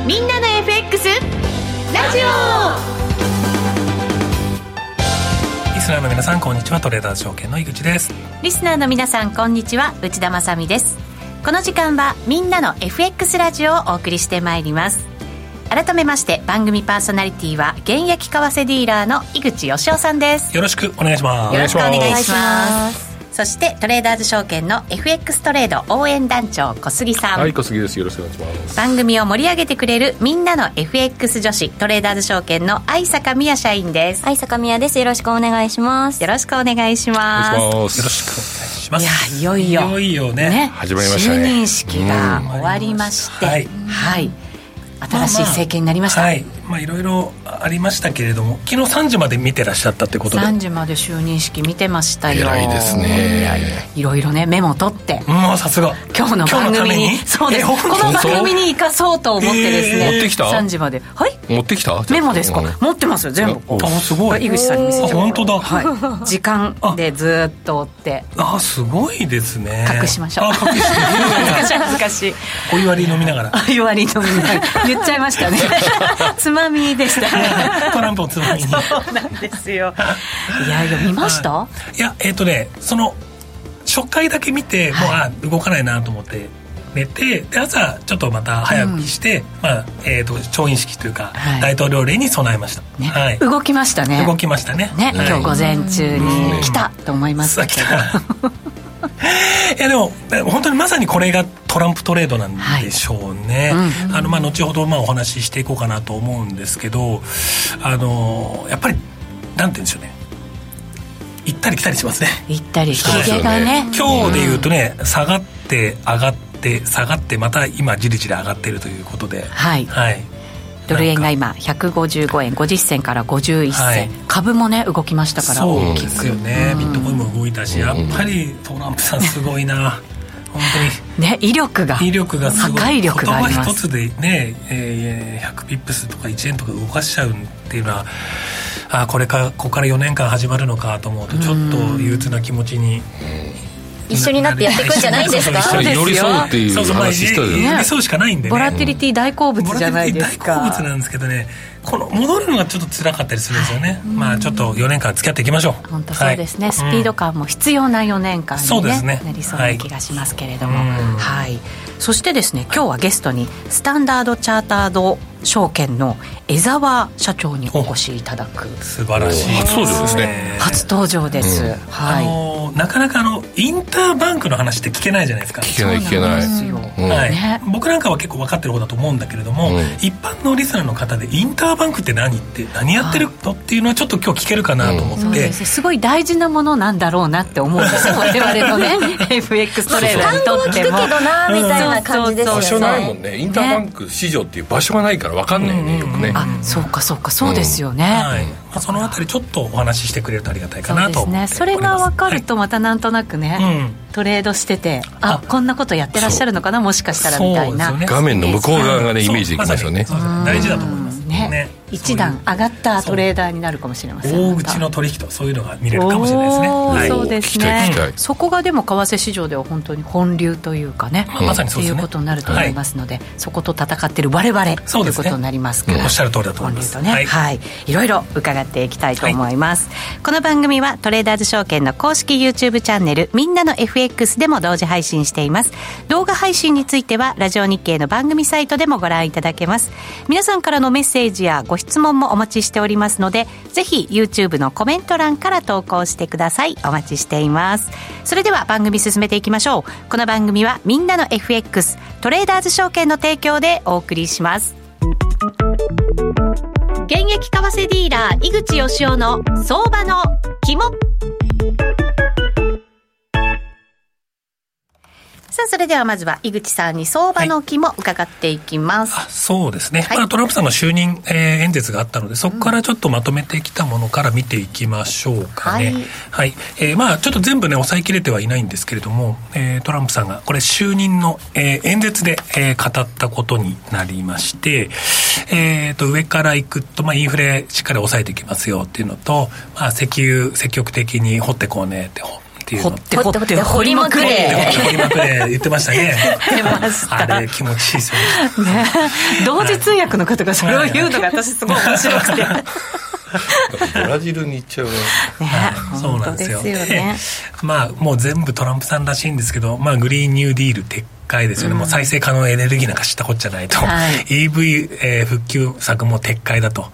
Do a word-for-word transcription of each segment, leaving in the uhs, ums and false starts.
みんなの エフエックス ラジオ。 リスナーの皆さんこんにちは。トレーダーズ証券の井口です。 リスナーの皆さんこんにちは。内田まさみです。この時間はみんなの エフエックス ラジオをお送りしてまいります。改めまして番組パーソナリティは現役為替ディーラーの井口義雄さんです。 よろしくお願いします。 よろしくお願いします。そしてトレーダーズ証券の エフエックス トレード応援団長小杉さん。 はい、小杉です。よろしくお願いします。 番組を盛り上げてくれるみんなの エフエックス 女子トレーダーズ証券の相坂美也社員です。 相坂美也です。よろしくお願いします。 よろしくお願いします。 お願いします。 よろしくお願いします。 いやいよいよいよいよ ね, ね始まりましたね。 就任式が終わりまして、はい、はい、新しい政権になりました。 まあまあ、はい、まあいろいろありましたけれども、昨日さんじまで見てらっしゃったってことで。 さんじまで就任式見てましたよ。 偉いですね。 いろいろねメモ取って、 もうさすが今日の番組に、そうです、この番組に生かそうと思ってですね、 えー、持ってきたさんじまで、はい、 持ってきたメモですか、うん、持ってますよ全部。 あ、すごい。 井口さんに見せちゃう。 本当だ、 はい、時間でずっと追って。 あ、すごいですね。 隠しましょう。 あ、隠して恥ずかしい恥ずかしい。 お湯割り飲みながら。 お湯割り飲みながら言っちゃいましたね。つまみでしたね。 トランプをつまみに。 そうなんですよ。いやいや見ました？ いや、えっとね、その初回だけ見て、はい、もうあ動かないなと思って寝て、で朝ちょっとまた早起きして、うん、まあえー、と調印式というか、はい、大統領令に備えました、ね、はい、動きましたね。 動きましたね。 ね、はい、今日午前中に来たと思いましたけど。 いやでも本当にまさにこれがトランプトレードなんでしょうね。はい、うん、あのまあ後ほどまあお話ししていこうかなと思うんですけど、あのやっぱりなんて言うんでしょうね、行ったり来たりしますね。 行ったり来たりがね。 今日でいうとね、下がって上がって下がってまた今じりじり上がっているということで、 はい、はい、ドル円が今ひゃくごじゅうごえんごじゅっ銭からごじゅういっ銭、はい、株もね動きましたから大きく。 そうですよね。ビットコインも動いたし、やっぱりトランプさんすごいな。本当にね、威力が威力がすごい、破壊力があります。 言葉一つでね、えー、ひゃくピップスとかいちえんとか動かしちゃうっていうのは、あ、これかここからよねんかん始まるのかと思うとちょっと憂鬱な気持ちに。 一緒になってやっていくんじゃないですか。 そうですよ。寄り添うっていう話したよね。 寄り添うしかないんでね。 ボラティリティ大好物じゃないですか。 ボラティリティ大好物なんですけどね、この戻るのがちょっと辛かったりするんですよね。はい、まあちょっとよねんかん付き合っていきましょう。 本当そうですね、はい、スピード感も必要なよねんかんに、ね、うん、ね、なりそうな気がしますけれども、はい、はい、そしてですね、今日はゲストにスタンダードチャータード証券の江澤社長にお越しいただく。 素晴らしい。 初登場ですね。 初登場です、うん、はい、 あのなかなかあのインターバンクの話って聞けないじゃないですか。 聞けない聞けない、 うん、はい、ね、僕なんかは結構分かってる方だと思うんだけれども、うん、一般のリスナーの方でインターバンクって何って何やってるのっていうのはちょっと今日聞けるかなと思って、うん、そうです。 すごい大事なものなんだろうなって思うんですよ。我々のねエフエックス トレーダーにとっても。 単語聞くけどなみたいな感じですよね。 場所ないもんね。インターバンク市場っていう場所がないから分かんないよね、よくね。 あ、そうかそうか、そうですよね。 うん、はい、まあ、そのあたりちょっとお話ししてくれるとありがたいかなと思っております。 そうですね。それが分かるとまたなんとなくね、はい、うん、トレードしてて、あ、こんなことやってらっしゃるのかな、もしかしたらみたいな、 ね、画面の向こう側がねイメージできますよね。 大事だと思いますね。 ね、一段上がったトレーダーになるかもしれません。 大口の取引とそういうのが見れるかもしれないですね。はい、 そうですね。そこがでも為替市場では本当に本流というかね、まあ、まさにそうですね、っていうことになると思いますので、はい、そこと戦っている我々、ね、ということになりますから、 おっしゃる通りだと思います。 本流とね、はい、はい、いろいろ伺っていきたいと思います。はい、この番組はトレーダーズ証券の公式 YouTube チャンネルみんなの エフエックス でも同時配信しています。動画配信についてはラジオ日経の番組サイトでもご覧いただけます。皆さんからのメッセージやご質問もお待ちしておりますので、ぜひ YouTube のコメント欄から投稿してください。お待ちしています。それでは番組進めていきましょう。この番組はみんなの エフエックス トレーダーズ証券の提供でお送りします。現役為替ディーラー井口義雄の相場の肝。さあ、それではまずは井口さんに相場の肝を伺っていきます。 はい、あ、そうですね、はい、まあ、トランプさんの就任、えー、演説があったので、そこからちょっとまとめてきたものから見ていきましょうかね。はい、はい、えー、まあちょっと全部ね抑えきれてはいないんですけれども、えー、トランプさんがこれ就任の、えー、演説で、えー、語ったことになりまして、えー、と上からいくと、まあ、インフレしっかり抑えていきますよっていうのと、まあ、石油積極的に掘ってこうねってっていうの掘って掘って掘りまくれ掘りまくれ言ってましたね言ってましたあれ気持ちいいですよねね同時通訳の方がそれを言うのが私すごい面白くてブラジルに行っちゃうね。 ね、 はい、そうなんですよ。 本当ですよね。 まあもう全部トランプさんらしいんですけど、まあグリーンニューディール撤回ですよね。うん、もう再生可能エネルギーなんか知ったこっちゃないと。はい、イーブイ、えー、復旧策も撤回だと。はい、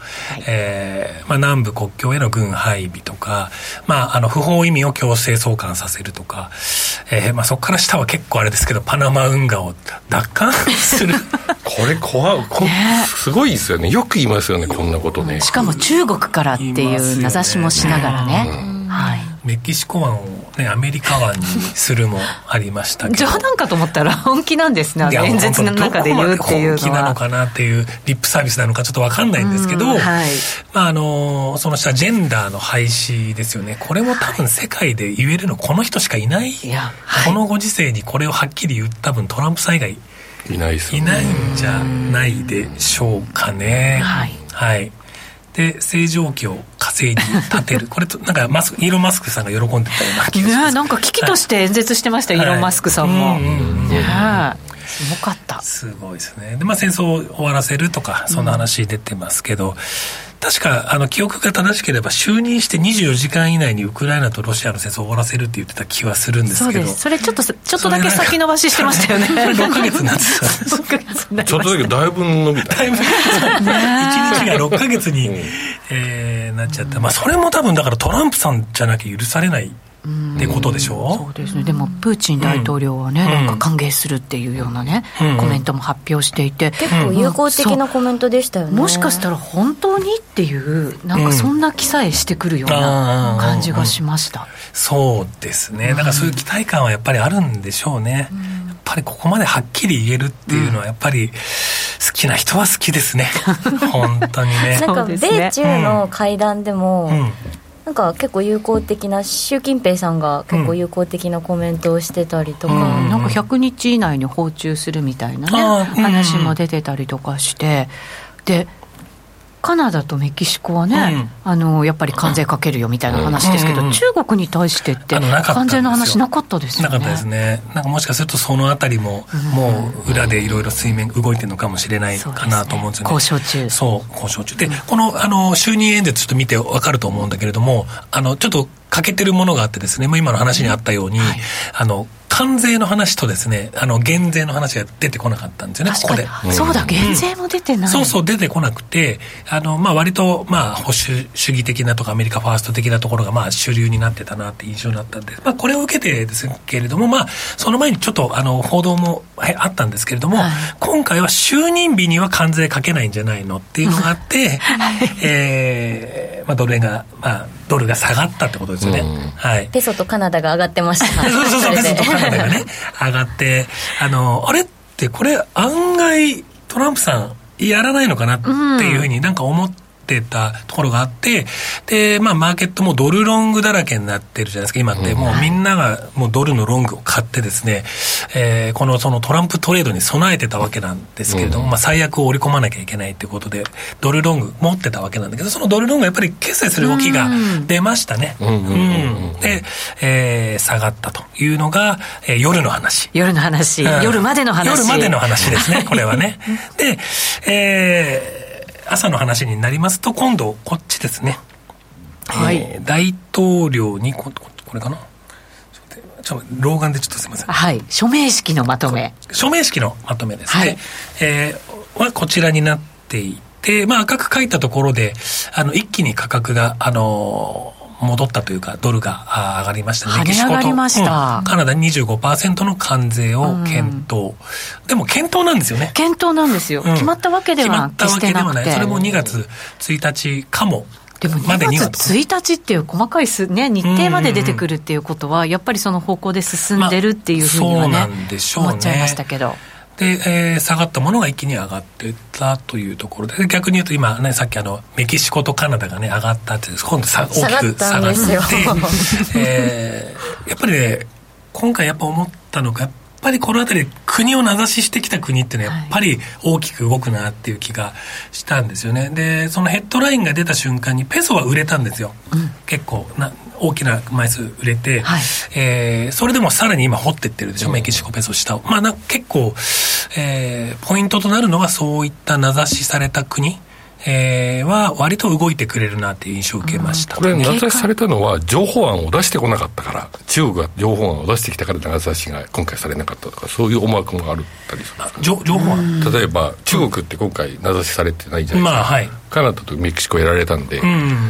えー、まあ南部国境への軍配備とか、まああの不法移民を強制送還させるとか、えー、まあそこから下は結構あれですけど、パナマ運河を奪還する。 これ怖い、こ、ね、すごいですよね。よく言いますよね、こんなことね。 しかも中国からっていう名指しもしながらね、うん、はい、 メキシコ湾を、ね、アメリカ湾にするもありましたけど冗談かと思ったら本気なんですね。演説の中で言うっていうのは本気なのかなっていうリップサービスなのかちょっと分かんないんですけど、はい、まああのその下ジェンダーの廃止ですよね。これも多分世界で言えるのこの人しかいない、いや、はい、このご時世にこれをはっきり言う多分トランプさん以外いないですよね。 いないんじゃないでしょうかね。はい、はい、で星条旗を火星に立てるこれとなんかマスクイーロン・マスクさんが喜んでたような気がします、 ね、なんか危機として演説してました、はい、イーロン・マスクさんも、はい、うんうんうん、ね、すごかった。 すごいですね。で、まあ、戦争を終わらせるとかそんな話出てますけど、うん、確かあの記憶が正しければ就任してにじゅうよじかん以内にウクライナとロシアの戦争を終わらせるって言ってた気はするんですけど、そうです。 それちょっとちょっとだけ先延ばししてましたよね。 ろっかげつになってたろっかげつになりました。ちょっとだけだいぶ伸びた。だいぶいちにちがろっかげつに、うん、えー、なっちゃった。まあそれも多分だからトランプさんじゃなきゃ許されないってことでしょう。 そうですね。でもプーチン大統領はね、うん、なんか歓迎するっていうようなね、うん、コメントも発表していて、 結構友好的なコメントでしたよね。 もしかしたら本当にっていうなんかそんな気さえしてくるような感じがしました、うん、 そうですね。だからそういう期待感はやっぱりあるんでしょうね、うん、やっぱりここまではっきり言えるっていうのはやっぱり好きな人は好きですね。本当にね。 なんか米中の会談でも、うんうん、なんか結構友好的な習近平さんが結構友好的なコメントをしてたりとか、 うん、なんかひゃくにち以内に訪中するみたいなね、うん、話も出てたりとかして、でカナダとメキシコはね、うん、あのやっぱり関税かけるよみたいな話ですけど、うん、中国に対してって関税の話なかったですよね。 なかったですね。なんかもしかするとそのあたりも、うん、もう裏でいろいろ水面動いてるのかもしれないかなと思うんですよね。 交渉中。 そう交渉中で、うん、このあの就任演説ちょっと見て分かると思うんだけれども、あのちょっと欠けてるものがあってですね、今の話にあったように、はい、あの関税の話とですね、あの減税の話が出てこなかったんですよね。ここで、 うん、そうだ、減税も出てない、うん、 そうそう出てこなくて、あの、まあ、割と、まあ、保守主義的なとかアメリカファースト的なところが、まあ、主流になってたなって印象だったんで、まあ、これを受けてですけれども、まあ、その前にちょっとあの報道もあったんですけれども、はい、今回は就任日には関税かけないんじゃないのっていうのがあって、はい、えーまあ、ドル円が、まあ、ドルが下がったってことですよね、うん、はい、 ペソとカナダが上がってました。 そうそうそう、ペソとカナダがね上がって、あのあれってこれ案外トランプさんやらないのかなっていうふうになんか思ってたところがあって、で、まあ、マーケットもドルロングだらけになってるじゃないですか今って。もうみんながもうドルのロングを買ってですね、えー、このそのトランプトレードに備えてたわけなんですけれども、うん、まあ、最悪を織り込まなきゃいけないということでドルロング持ってたわけなんだけど、そのドルロングやっぱり決済する動きが出ましたね、うんうんうん、で、えー、下がったというのが、えー、夜の話夜の話、うん、夜までの話夜までの話ですねこれはね。で、えー朝の話になりますと、今度こっちですね、はい、えー、大統領にこ, これかなちょっと老眼でちょっとすみません、 はい、署名式のまとめ署名式のまとめですね、はい、えー、はこちらになっていて、まあ、赤く書いたところであの一気に価格が、あのー戻ったというかドルが上がりましたね。 跳ね上がりました、 うん、カナダに にじゅうごパーセント の関税を検討、うん、でも検討なんですよね。 検討なんですよ、うん、決まったわけでは決してなくて、決まったわけではない。それもにがつついたちかも。 でもにがつついたちっていう細かいす、ね、日程まで出てくるっていうことは、うんうんうん、やっぱりその方向で進んでるっていうふうにはね、まあ、そうなんでしょうね、思っちゃいましたけど、 で、えー、下がったものが一気に上がっていったというところで、逆に言うと今ね、さっきあのメキシコとカナダがね上がったって今度さ大きく下がって下がってえー、やっぱりね今回やっぱ思ったのが、やっぱりこのあたり国を名指ししてきた国ってね、やっぱり大きく動くなっていう気がしたんですよね。でそのヘッドラインが出た瞬間にペソは売れたんですよ、うん、結構な大きな枚数売れて、はい、えー、それでもさらに今掘ってってるでしょ、うん、メキシコペソ下を、まあ、な結構、えー、ポイントとなるのはそういった名指しされた国、えー、は割と動いてくれるなという印象を受けました、 うん、これ名指しされたのは情報案を出してこなかったから、中国が情報案を出してきたから名指しが今回されなかったとか、そういう思惑もあるったりするんですか。 情報案、 例えば中国って今回名指しされてないじゃないですか、まあはい、カナダとメキシコやられたんで、うん、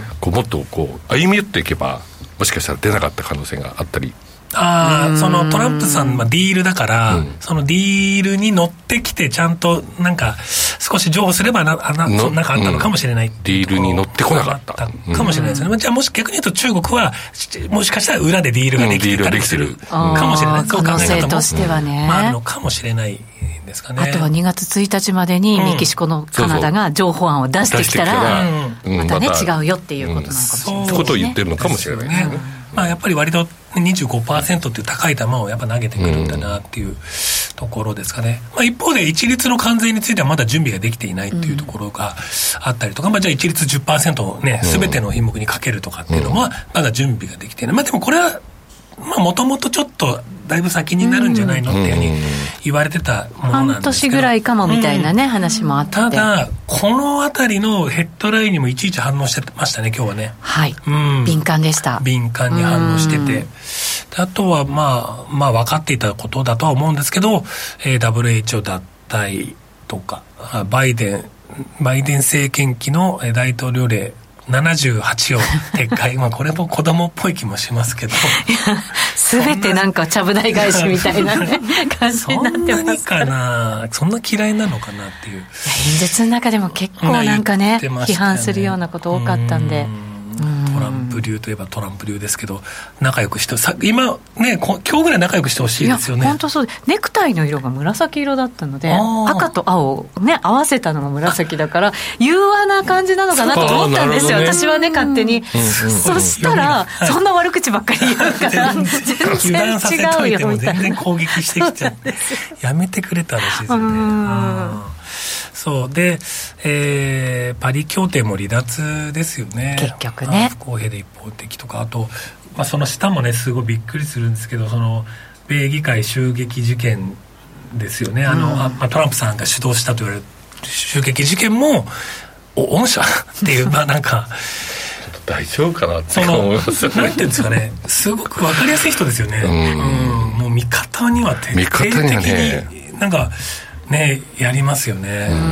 こうもっとこう歩み寄っていけばもしかしたら出なかった可能性があったり。 ああ、そのトランプさんはディールだから、うん、そのディールに乗ってきてちゃんとなんか少し譲歩すればなななんかあったのかもしれない、うん、 ディールに乗ってこなかったかもしれないですね、うん、じゃあもし逆に言うと中国はもしかしたら裏でディールができてたりするかもしれない、 可能性としてはね、 まあ、あるのかもしれないですかね。 あとはにがつついたちまでにメキシコのカナダが情報案を出してきたら、うん、またね、違うよっていうことなのかもしれないですね。 そういうことを言ってるのかもしれないですね。 まあ、やっぱり割と にじゅうごパーセント っていう高い球をやっぱ投げてくるんだなっていうところですかね、まあ、一方で一律の関税についてはまだ準備ができていないっていうところがあったりとか、まあ、じゃあ一律 じゅっパーセント をね全ての品目にかけるとかっていうのはまだ準備ができていない、まあ、でもこれはもともとちょっとだいぶ先になるんじゃないのっていうふうに言われてたものなんですけど、 半年ぐらいかもみたいなね、うん、話もあって、 ただこのあたりのヘッドラインにもいちいち反応してましたね今日はね。 はい、うん、敏感でした。 敏感に反応してて、あとはまあまあ分かっていたことだとは思うんですけど、えー、ダブリューエイチオー 脱退とかバイデンバイデン政権期の大統領令ななじゅうはちを撤回まあこれも子供っぽい気もしますけど全てなんかちゃぶ台返しみたいな、ね、感じになってますから、 そんなにかな、そんな嫌いなのかなっていう。 演説の中でも結構なんか ね, ね批判するようなこと多かったんで、 トランプ流といえばトランプ流ですけど、仲良くしてさ今ね今日ぐらい仲良くしてほしいですよね。 いや本当そうで、ネクタイの色が紫色だったので赤と青をね合わせたのが紫だから柔和な感じなのかなと思ったんですよ、ね、私はね勝手に、うんうん、そしたら、はい、そんな悪口ばっかり言うから全然違うよみたいな、 全然攻撃してきちゃってやめてくれたらしいですよね。うんそうで、えー、パリ協定も離脱ですよね結局ね。 不公平で一方的とか、あと、まあ、その下もねすごいびっくりするんですけど、その米議会襲撃事件ですよね、あの、うん、あまあ、トランプさんが主導したと言われる襲撃事件も御社っていうまあなんか大丈夫かなって思いますよね。 なんていうんですかね、すごく分かりやすい人ですよね、うんうん、もう味方には徹底的になんかねやりますよね。うん、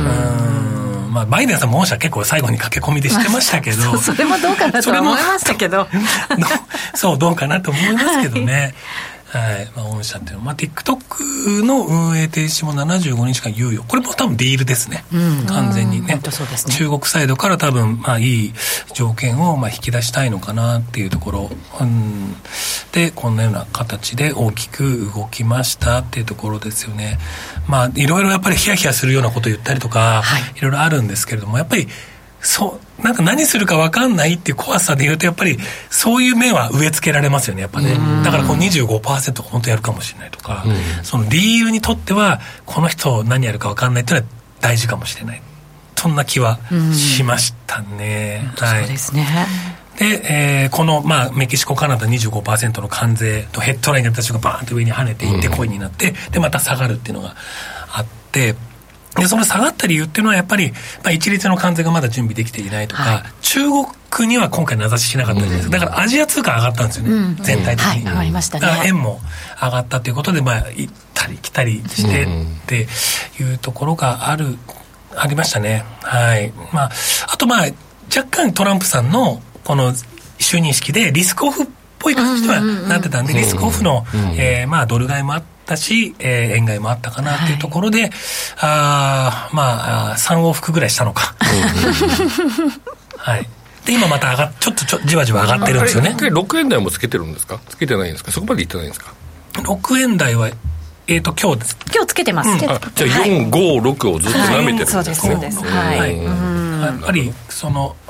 うん、まあ、バイデンさんも御社結構最後に駆け込みでしてましたけど、まあ、 そ, それもどうかなと思いましたけどそうどうかなと思いますけどね、はいはい、まあ、御社っていうのは、まあ、TikTok の運営停止もななじゅうごにちかん猶予、これも多分ディールですね、うん、完全に ね, 本当そうですね。 中国サイドから多分、まあ、いい条件をまあ引き出したいのかなっていうところ、うん、でこんなような形で大きく動きましたっていうところですよね。まあいろいろやっぱりヒヤヒヤするようなことを言ったりとか、はい、いろいろあるんですけれども、やっぱりそうなんか何するか分かんないっていう怖さでいうと、やっぱりそういう面は植え付けられますよねやっぱね。だからこう にじゅうごパーセント 本当やるかもしれないとか、そのディールにとってはこの人何やるか分かんないっていうのは大事かもしれない、そんな気はしましたね。 はい、そうですね。 で、えー、この、まあ、メキシコカナダ にじゅうごパーセント の関税とヘッドラインが私がバーンと上に跳ねていってコインになって、でまた下がるっていうのがあって、でその下がった理由っていうのはやっぱり、まあ、一律の関税がまだ準備できていないとか、はい、中国には今回名指ししなかったじゃないですか。だからアジア通貨上がったんですよね、うん、全体的に、 はい、上がりましたね。 だから円も上がったということで、まあ、行ったり来たりしてっていうところがあるありましたね。はい。まあ、あとまあ若干トランプさんのこの就任式でリスクオフっぽい感じではなってたんで、リスクオフの、えー、まあドル買いもあったし、えー、円買いもあったかなっていうところで、はい、あまあさん往復ぐらいしたのかはい。で今また上がちょっとちょじわじわ上がってるんですよね。 ろくえん台もつけてるんですか？つけてないんですか？そこまでいってないんですか？ ろくえん台はえーと今日です。 今日つけてます、うん、 あじゃあよん、ご、ろくをずっと舐めてるんですね、 はい、そうですそうです、はい、 うん、やっぱりその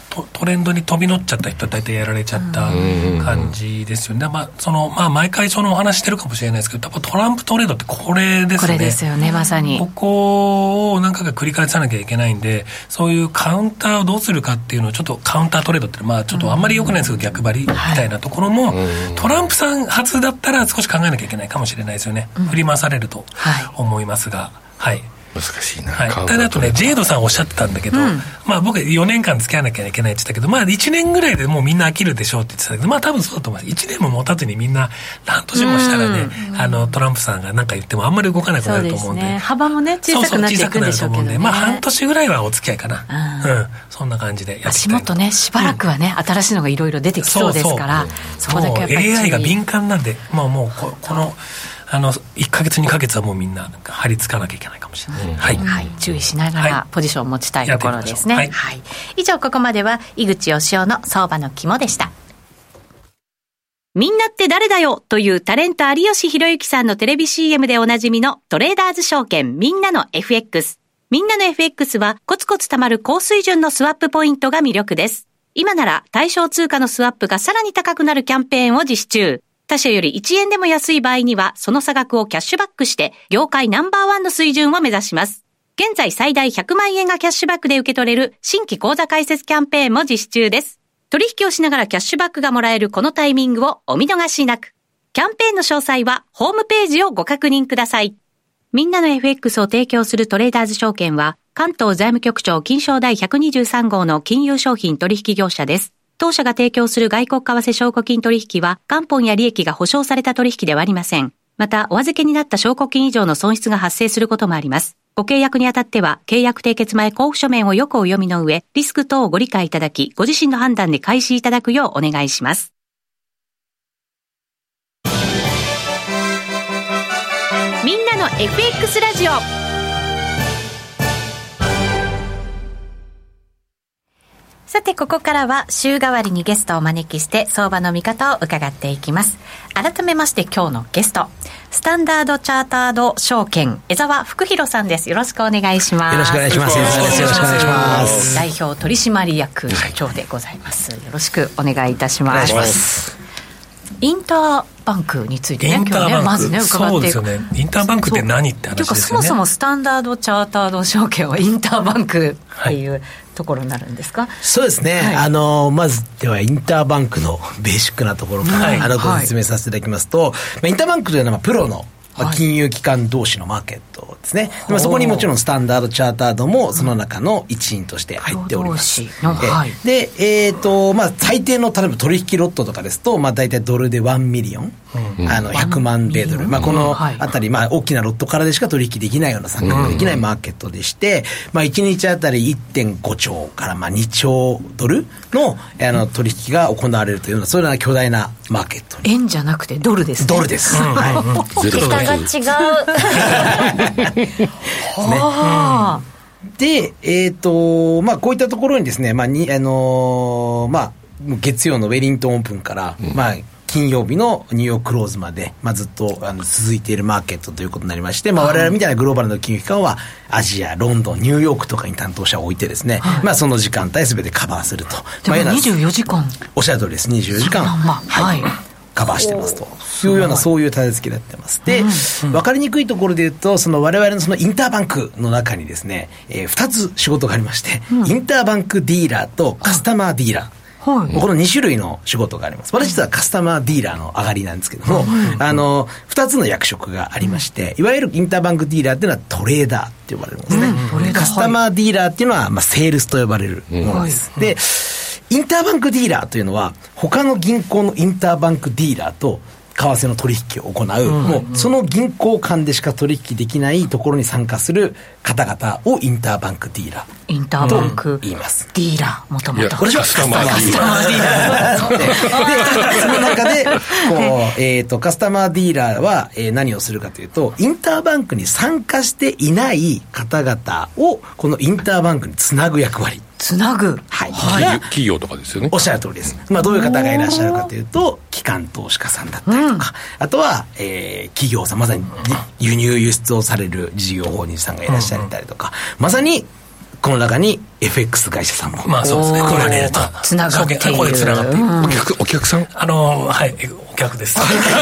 ト, トレンドに飛び乗っちゃった人は大体やられちゃった感じですよね。まあそのまあ、毎回そのお話してるかもしれないですけど、やっぱトランプトレードってこれですね。 これですよね、まさに。 ここを何回か繰り返さなきゃいけないんで、そういうカウンターをどうするかっていうのをちょっとカウンタートレードってまあちょっとあんまり良くないんですけど、逆張りみたいなところも、はい、トランプさん初だったら少し考えなきゃいけないかもしれないですよね。うん、振り回されると思いますが、はい。はい難しいな、 はい、ただあとねジェイドさんおっしゃってたんだけど、うん、まあ僕よねんかん付き合わなきゃいけないって言ったけど、まあいちねんぐらいでもうみんな飽きるでしょうって言ってたけど、まあ多分そうだと思います。いちねんも持たずにみんな何年もしたらね、うん、あのトランプさんが何か言ってもあんまり動かなくなると思うんで、 そうですね、幅もね小さくなっていくんでしょうけどね。そうそう小さくなると思うんで、まあ半年ぐらいはお付き合いかな、うんうん、そんな感じでやっていきたい。 足元ねしばらくはね、うん、新しいのがいろいろ出てきそうですから、そこだけやっぱりエーアイ が敏感なんで、もうもう こ, このあのいっかげつにかげつはもうみんななんか張り付かなきゃいけないかもしれない、うんはいはい、注意しながらポジションを持ちたいところですね、はいはい、以上ここまでは井口義雄の相場の肝でした。みんなって誰だよというタレント有吉弘行さんのテレビ シーエム でおなじみのトレーダーズ証券みんなの エフエックス。 みんなの エフエックス はコツコツ貯まる高水準のスワップポイントが魅力です。今なら対象通貨のスワップがさらに高くなるキャンペーンを実施中。他社よりいちえんでも安い場合には、その差額をキャッシュバックして、業界ナンバーワンの水準を目指します。現在最大ひゃくまんえんがキャッシュバックで受け取れる新規口座開設キャンペーンも実施中です。取引をしながらキャッシュバックがもらえるこのタイミングをお見逃しなく。キャンペーンの詳細はホームページをご確認ください。みんなの エフエックス を提供するトレーダーズ証券は、関東財務局長金商第ひゃくにじゅうさん号の金融商品取引業者です。当社が提供する外国為替証拠金取引は元本や利益が保証された取引ではありません。また、お預けになった証拠金以上の損失が発生することもあります。ご契約にあたっては、契約締結前交付書面をよくお読みの上、リスク等をご理解いただき、ご自身の判断で開始いただくようお願いします。みんなの エフエックス ラジオ。さてここからは週替わりにゲストをお招きして相場の見方を伺っていきます。改めまして今日のゲスト、スタンダードチャータード証券江澤福弘さんです。よろしくお願いします。 よろしくお願いします。よろしくお願いします。 代表取締役長でございます、はい、よろしくお願いいたします。お願いします。インターバンクについてね、今日ねまずね伺っていく。 そうですよね。インターバンクって何って話ですよね。 そもそもスタンダードチャータード証券はインターバンクっていう、はい、ところになるんですか。 そうですね、はい、あのまずではインターバンクのベーシックなところから、はい、あのご説明させていただきますと、はい、インターバンクというのはプロのまあ、金融機関同士のマーケットですね、はい、まあ、そこにもちろんスタンダードチャータードもその中の一員として入っております、うん、はい、で、えーとまあ、最低の例えば取引ロットとかですと、まあ、大体ドルでいちミリオン、うん、あのひゃくまん米ドル、まあ、このあたり、まあ、大きなロットからでしか取引できないような参画ができないマーケットでして、まあ、いちにちあたり いってんごちょうからまあにちょうドル の, あの取引が行われるというようなそういうような巨大なマーケット。 円じゃなくてドルですね。 ドルです、うん、はい、 桁が違うはね、で、えーとまあ、こういったところにですね、まあにあのーまあ、月曜のウェリントンオープンから、うん、まあ、金曜日のニューヨーククローズまで、まあ、ずっとあの続いているマーケットということになりまして、まあ、我々みたいなグローバルの金融機関はアジア、ロンドン、ニューヨークとかに担当者を置いてですね、はい、まあ、その時間帯すべてカバーすると。 でもにじゅうよじかん、 おっしゃる通りです。にじゅうよじかん、 まあ、はい、 カバーしてますというようなそういう立て付けになってます。で、うんうん、分かりにくいところで言うと、その我々のそのインターバンクの中にですね、えー、ふたつ仕事がありまして、うん、インターバンクディーラーとカスタマーディーラー、はい、このに種類の仕事があります。私実はカスタマーディーラーの上がりなんですけども、うん、あのふたつの役職がありまして、いわゆるインターバンクディーラーっていうのはトレーダーって呼ばれるんですね、うん、カスタマーディーラーっていうのは、まあ、セールスと呼ばれるものです、うん、でインターバンクディーラーというのは他の銀行のインターバンクディーラーと為替の取引を行う、うん、もうその銀行間でしか取引できないところに参加する方々をインターバンクディーラーインターバンクと言います。 ディーラーもともとこれはカスタマーディーラーでその中でこう、えー、とカスタマーディーラーは、えー、何をするかというと、インターバンクに参加していない方々をこのインターバンクにつなぐ役割、 つなぐ、 はいはい、企業とかですよね。 おっしゃる通りです。まあ、どういう方がいらっしゃるかというと、機関投資家さんだったりとか、うん、あとは、えー、企業さん、まさに輸入輸出をされる事業法人さんがいらっしゃったりとか、うん、まさにこの中にエフエックス 会社さんもまあそうですねこれねつながっているここでつながっている、うん、 お客お客さんあのはいお客です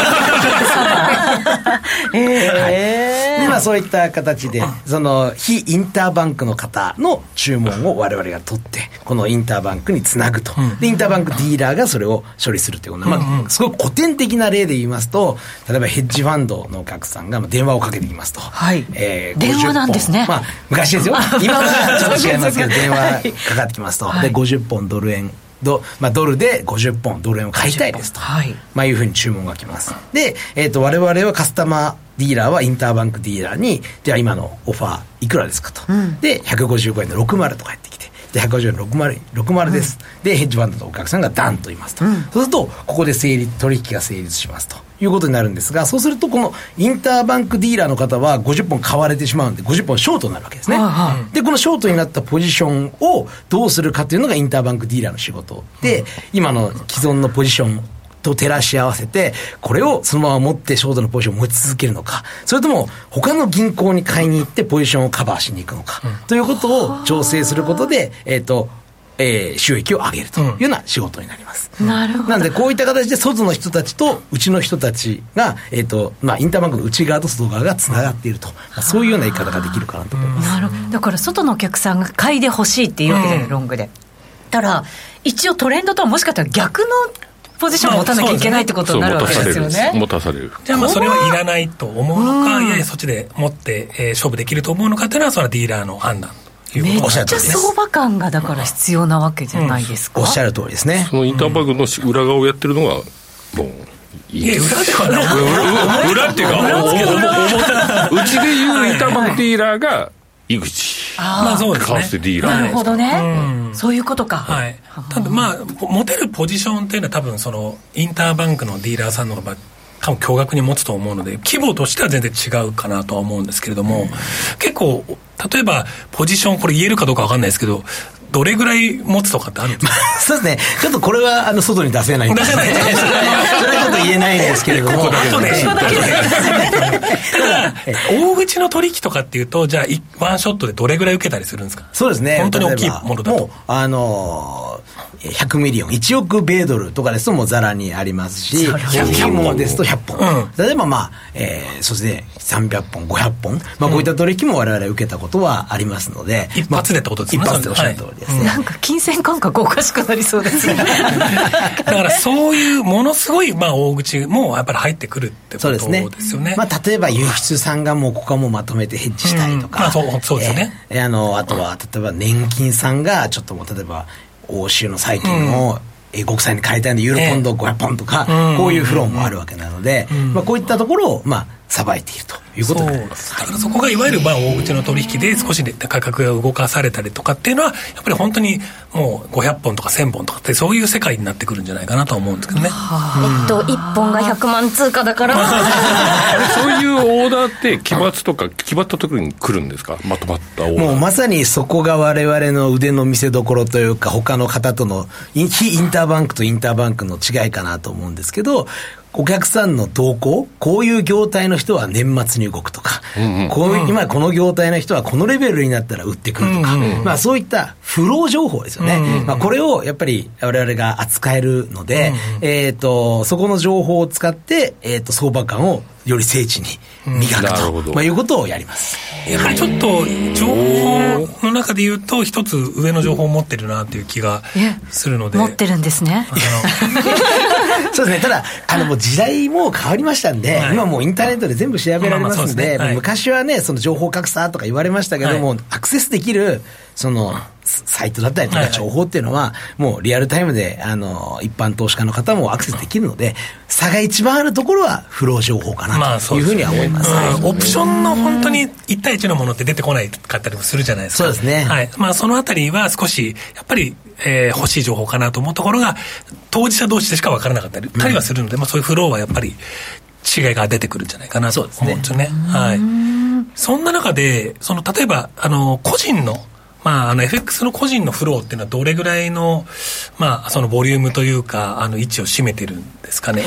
えー、今そういった形でその非インターバンクの方の注文を我々が取ってこのインターバンクにつなぐと、うん、でインターバンクディーラーがそれを処理するということで、うんうんまあ、すごい古典的な例で言いますと例えばヘッジファンドのお客さんが電話をかけてきますと、 はいえー、 電話なんですね、 まあ、昔ですよ今はちょっと違いますけど電話かかってきますと、はい、でごじゅっぽんドル円ド, まあ、ドルでごじゅっぽんドル円を買いたいですと、はいまあ、いうふうに注文が来ますで、えー、と我々はカスタマーディーラーはインターバンクディーラーにじゃあ今のオファーいくらですかと、うん、でひゃくごじゅうごえんのろくじゅうと返ってきてでひゃくごじゅうえんのろくじゅう、ろくじゅうです、うん、でヘッジファンドのお客さんがダンと言いますと、うん、そうするとここで成立取引が成立しますということになるんですがそうするとこのインターバンクディーラーの方はごじゅっぽん買われてしまうんでごじゅっぽんショートになるわけですね、はい、でこのショートになったポジションをどうするかというのがインターバンクディーラーの仕事で、うん、今の既存のポジションと照らし合わせてこれをそのまま持ってショートのポジションを持ち続けるのかそれとも他の銀行に買いに行ってポジションをカバーしに行くのか、うん、ということを調整することでえっとえー、収益を上げるというような仕事になります、 うん、なるほど。 なのでこういった形で外の人たちとうちの人たちが、えーとまあ、インターバンクの内側と外側がつながっていると、まあ、そういうような言い方ができるかなと思います。 なるほど。だから外のお客さんが買いで欲しいっていうわけで、うん、ロングでたら一応トレンドとはもしかしたら逆のポジションを持たなきゃいけないってことになるわけですよね。 持たされる。 じゃあまあそれはいらないと思うのか、いやいやそっちで持って、えー、勝負できると思うのかっていうのはそれはディーラーの判断。 めっちゃ相場感がだから必要なわけじゃないですか、 うん、おっしゃる通りですね。 そのインターバンクの裏側をやってるのがもういいです。 いや裏ではない裏っていうかうちでいうインターバンクディーラーが井口あまあそうですね。 為替ディーラーなるほどね、うん、そういうことか。 はい。ただまあ持てるポジションっていうのは多分そのインターバンクのディーラーさんの方が多分驚愕に持つと思うので規模としては全然違うかなとは思うんですけれども、うん、結構例えばポジションこれ言えるかどうか分かんないですけどどれぐらい持つとかってあるんですか？ そうですね。ちょっとこれはあの外に出せないんです、ね、出せないそれはちょっと言えないんですけれども後でただ大口の取引とかっていうとじゃあワンショットでどれぐらい受けたりするんですか？ そうですね。 本当に大きいものだともうあのー、ひゃくミリオンいちおく米ドルとかですともうザラにありますし大きいものですとひゃっぽん、うん、例えばまあ、えー、そしてさんびゃっぽんごひゃっぽん、まあ、こういった取引も我々受けたことはありますので、 うん、一発でってことですね、 まあ、一発でおっしゃる通りですね、はい、 なんか金銭感覚おかしくなりそうですねだからそういうものすごいまあ大口もやっぱり入ってくるってことですよね。そうですね。 まあ、例えば輸出さんがもうここはもうまとめてヘッジしたりとか、うんまあ、 そうそうですよね、 えー、あのあとは例えば年金さんがちょっともう例えば欧州の債券を、うん、国債に変えたいんでユーロポンドごひゃっぽんとか、えー、こういうフローもあるわけなので、うんまあ、こういったところをまあさばいているということになります。 だからそこがいわゆるまあ大口の取引で少しで価格が動かされたりとかっていうのはやっぱり本当にもうごひゃっぽんとかせんぼんとかってそういう世界になってくるんじゃないかなと思うんですけどね。 えっといっぽんがひゃくまん通貨だからそういうオーダーって期末とか決まった時に来るんですか？まとまったオーダー。 もうまさにそこが我々の腕の見せ所というか他の方との非インターバンクとインターバンクの違いかなと思うんですけどお客さんの動向こういう業態の人は年末に動くとか、うんうん、こういう今この業態の人はこのレベルになったら売ってくるとか、うんうんまあ、そういったフロー情報ですよね、うんうんまあ、これをやっぱり我々が扱えるので、うんうんえー、とそこの情報を使って、えー、と相場感をより精緻に磨くと、うんまあ、いうことをやります。 やっぱりちょっと情報の中で言うと一つ上の情報を持ってるなという気がするので持ってるんですねそうですね。ただあのもう時代も変わりましたんで、はい、今もうインターネットで全部調べられますんで、まあまあそうですねはい、昔はねその情報格差とか言われましたけども、はい、アクセスできるそのサイトだったりとか情報っていうのはもうリアルタイムであの一般投資家の方もアクセスできるので差が一番あるところはフロー情報かなというふうには思います、 まあすねうん、オプションの本当にいち対いちのものって出てこないかったりもするじゃないですか。 そうですね、 はいまあ、そのあたりは少しやっぱり、えー、欲しい情報かなと思うところが当事者同士でしか分からなかったりはするので、うんまあ、そういうフローはやっぱり違いが出てくるんじゃないかなと思うんですよね。はい、そんな中でその例えばあの個人のまあ、あの エフエックス の個人のフローっていうのはどれぐらいの、まあ、そのボリュームというかあの位置を占めてるんですかね。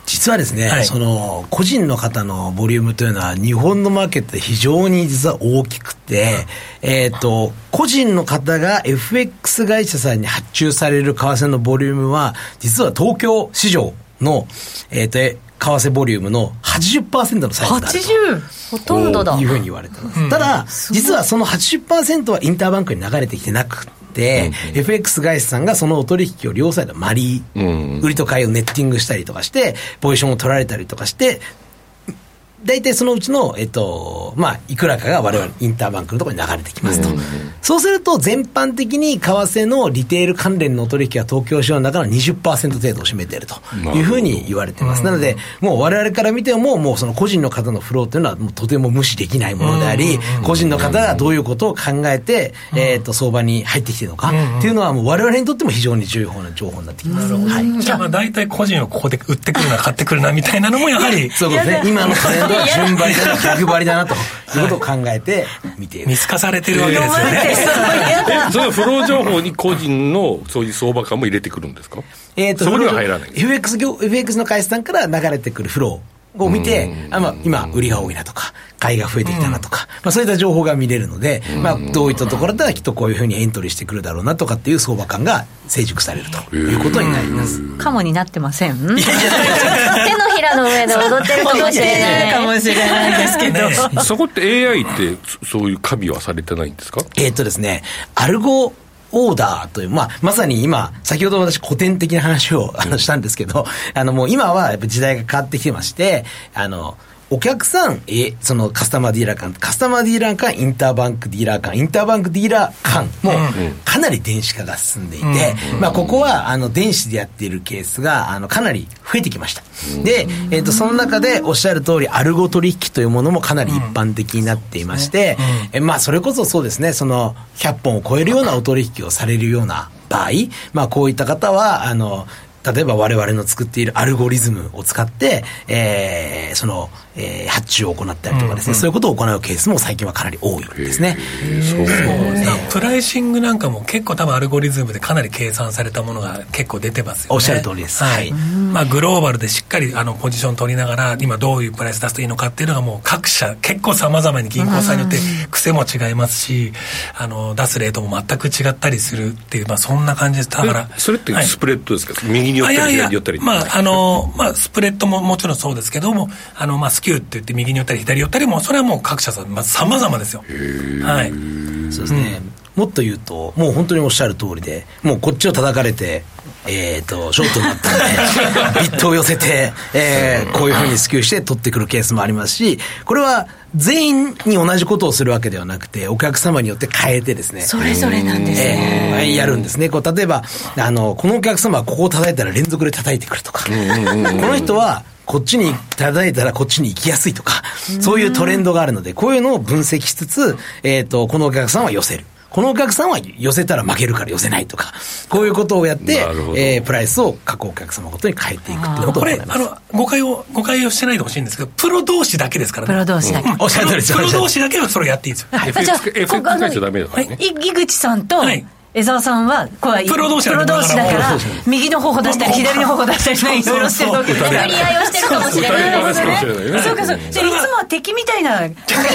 実はですね、 はい、 その個人の方のボリュームというのは日本のマーケットで非常に実は大きくて、えーと、個人の方が エフエックス 会社さんに発注される為替のボリュームは実は東京市場の、えーと、為替ボリュームの はちじゅっパーセント のサイズがあると。 はちじゅう? ほとんどだ。 いうふうに言われてます。うん、ただ、実はその はちじゅっパーセント はインターバンクに流れてきてなくて、で、うんうん、エフエックス 会社さんがそのお取引を両サイドマリー、うんうん、売りと買いをネッティングしたりとかして、ポジションを取られたりとかして、大体そのうちの、えっと、まあ、いくらかが我々インターバンクのところに流れてきますと。うんうん、そうすると、全般的に為替のリテール関連のお取引は東京市場の中の にじゅっパーセント 程度を占めているというふうに言われています。なので、もう我々から見ても、もうその個人の方のフローというのはもうとても無視できないものであり、個人の方がどういうことを考えて、えっと、相場に入ってきているのかっていうのは、もう我々にとっても非常に重要な情報になってきます。 はい、じゃあ、まあ、大体個人をここで売ってくるな、買ってくるなみたいなのもやはり。 そうですね。今のトレンドは順張りだな、逆張りだなということを考えて見ている。 見透かされてるわけですよね。 そのフロー情報に個人のそういう相場感も入れてくるんですか？ えーと、 そこには入らない。 エフエックス 業、エフエックス の会社さんから流れてくるフローを見て、あ、まあ、今、売りが多いなとか、買いが増えてきたなとか、まあ、そういった情報が見れるので、まあ、どういったところではきっとこういうふうにエントリーしてくるだろうなとかっていう相場感が成熟されるということになります。 かもになってません。手のひらの上で踊ってるかもしれないかもしれないですけど、 ね、そこって エーアイ ってそういう加味はされてないんですか？ えーっとですね、アルゴオーダーという、まあ、まさに今、先ほど私古典的な話をあのしたんですけど、あのもう今はやっぱ時代が変わってきてまして、あの、お客さん、え、そのカスタマーディーラー間、カスタマーディーラー間、インターバンクディーラー間、インターバンクディーラー間もかなり電子化が進んでいて、うん、まあここはあの電子でやっているケースがあのかなり増えてきました。で、えっと、その中でおっしゃる通り、アルゴ取引というものもかなり一般的になっていまして、うん、えまあそれこそそうですね、そのひゃっぽんを超えるようなお取引をされるような場合、まあこういった方は、あの、例えば我々の作っているアルゴリズムを使って、えー、その、えー、発注を行ったりとかですね、うんうん、そういうことを行うケースも最近はかなり多いですね。 そうですね。プライシングなんかも結構多分アルゴリズムでかなり計算されたものが結構出てますよね。 おっしゃる通りです。 はい。まあグローバルでしっかりあのポジション取りながら今どういうプライス出すといいのかっていうのがもう各社結構様々に銀行さんによって癖も違いますし、あの出すレートも全く違ったりするっていう、まあそんな感じです。だからそれってスプレッドですか？はい、右に寄ったり左に寄ったり。 まああのまあスプレッドももちろんそうですけども、あのまあスキューって言って右に寄ったり左に寄ったりもそれはもう各社さんまあ様々ですよ。はい。 そうですね。うん、もっと言うともう本当におっしゃる通りで、もうこっちを叩かれて。えーと、ショートになったんでビットを寄せて、えー、こういうふうにスキューして取ってくるケースもありますし、これは全員に同じことをするわけではなくてお客様によって変えてですね、 それぞれなんですね、 えー、やるんですね。こう例えばあのこのお客様はここを叩いたら連続で叩いてくるとか、この人はこっちに叩いたらこっちに行きやすいとか、そういうトレンドがあるので、こういうのを分析しつつ、えーと、このお客さんは寄せる、このお客さんは寄せたら負けるから寄せないとか、こういうことをやって、えー、プライスを各お客様ごとに変えていくということを行います。 これ、あの、誤解を、誤解をしてないでほしいんですけど、プロ同士だけですからね。 プロ同士だけ。うん、 おっしゃる通りです。 プロ同士だけはそれをやっていいんですよ。 はい、じゃあ、 エフエックス 会社ダメだからね。 井口さんと、はい、江澤さんはこうプロ同士だから右の頬出したり左の頬出したりいろいろしてるわけですから、 取り合いをしてるかもしれないですね。 そうかそう。でいつもは敵みたいな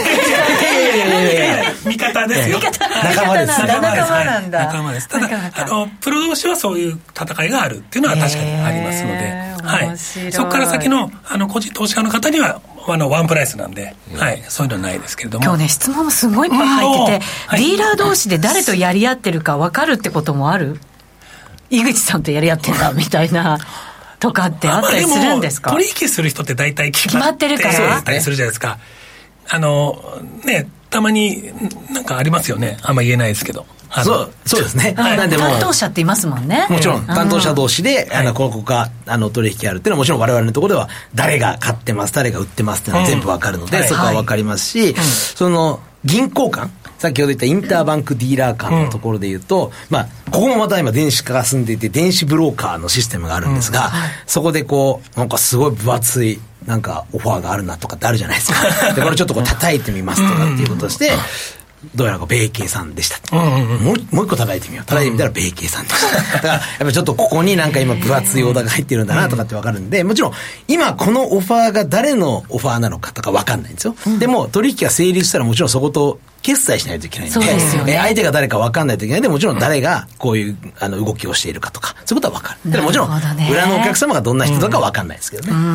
味方ですよ。 仲間です。 仲間なんだ。 仲間です。ただあのプロ同士はそういう戦いがあるっていうのは確かにありますので、はい。そこから先のあの個人投資家の方には。あのワンプライスなんで、うん、はい、そういうのはないですけれども、 今日ね質問もすごいいっぱい入ってて、はい、ディーラー同士で誰とやり合ってるか分かるってこともある？井口さんとやり合ってんだみたいなとかってあったりするんですか？ 取引する人って大体決まって決まってるからたりするじゃないですか。あのね、たまになんかありますよね。あんま言えないですけど。 そうそうですね、 はい、なんでも担当者っていますもんね。 もちろん担当者同士で、うん、あのここがあの取引あるっていうのはもちろん我々のところでは誰が買ってます誰が売ってますっていうのは全部わかるので、うん、そこはわかりますし、はい、その銀行間先ほど言ったインターバンクディーラー間のところで言うと、うん、まあここもまた今電子化が進んでいて電子ブローカーのシステムがあるんですが、うんはい、そこでこうなんかすごい分厚いなんかオファーがあるなとかってあるじゃないですかでこれちょっとこう叩いてみますとかっていうことをしてどうやら米系さんでした、うんうんうん、もう、もう一個叩いてみよう叩いてみたら米系さんでしただからやっぱちょっとここになんか今分厚いオーダーが入ってるんだなとかって分かるんで、もちろん今このオファーが誰のオファーなのかとか分かんないんですよ、うん、でも取引が成立したらもちろんもちろんそこと決済しないといけないんで、 そうですよね、 相手が誰か分かんないといけないんで、もちろん誰がこういうあの動きをしているかとかそういうことは分かる。でもちろん裏のお客様がどんな人とか分かんないですけどね、うん、